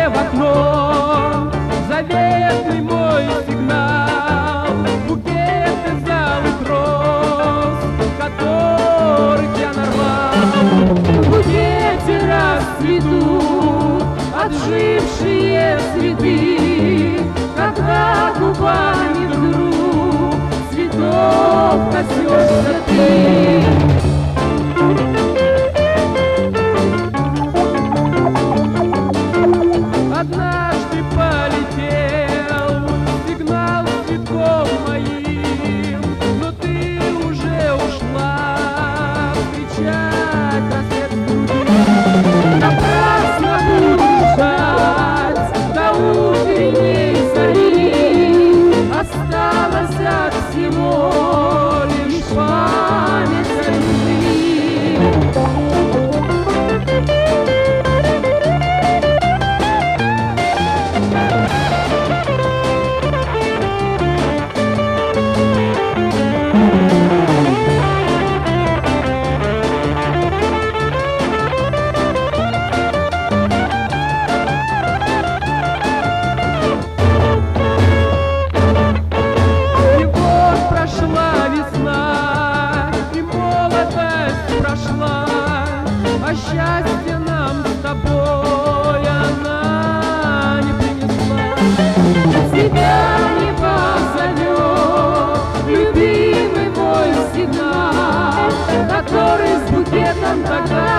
тебе в окно заветный мой сигнал, букет из алых роз, которых я нарвал. В букете расцветут отжившие цветы, когда губами вдруг цветов коснешься ты. Однажды полетел сигнал цветков моим, но ты уже ушла встречать рассвет в груди. Напрасно буду ждать до утренней зари, осталось от всего лишь память о любви. А счастье нам с тобой она не принесла. Тебя не позовет любимый мой сигнал, который с букетом тогда